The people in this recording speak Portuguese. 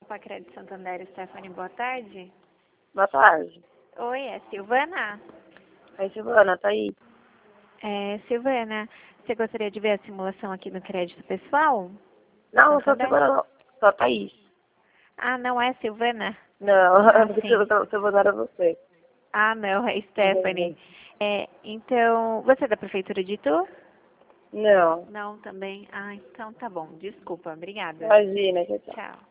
Grupo Acredito Santander, Stephanie, boa tarde. Boa tarde. Oi, é Silvana? Oi, Silvana, tá aí? Silvana, você gostaria de ver a simulação aqui no crédito pessoal? Não, eu sou Santander? Silvana, não. Sou a Thaís. Ah, não é Silvana? Não, Ah, porque sim. Silvana era você. Ah, não, é Stephanie. Então, você é da Prefeitura de Itu? Não, Não, também. Ah, então tá bom. Desculpa, obrigada. imagina, tchau, tchau. Tchau.